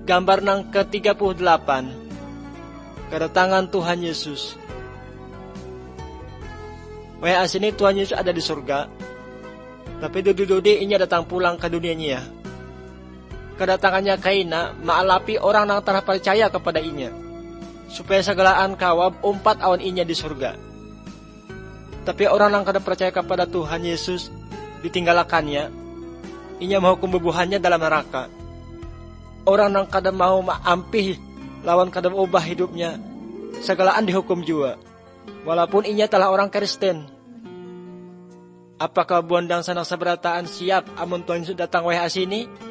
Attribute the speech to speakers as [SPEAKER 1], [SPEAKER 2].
[SPEAKER 1] gambar nang ke-38. Kedatangan Tuhan Yesus. Wahai asini Tuhan Yesus ada di surga. Tapi dudi-dudi inya datang pulang ke dunianya. Kedatangannya kaina maalapi orang nang telah percaya kepada inya. Supaya segalaan kawab umpat awan inya di surga. Tapi orang nang kada percaya kepada Tuhan Yesus ditinggalakannya. Inya menghukum bebuhannya dalam neraka. Orang nang kada mau maampih lawan kada ubah hidupnya, segalaan dihukum juga. Walaupun inya telah orang Kristen. Apakah buandang sanak saberataan siap amun Tuhan Yesus datang wahai asini?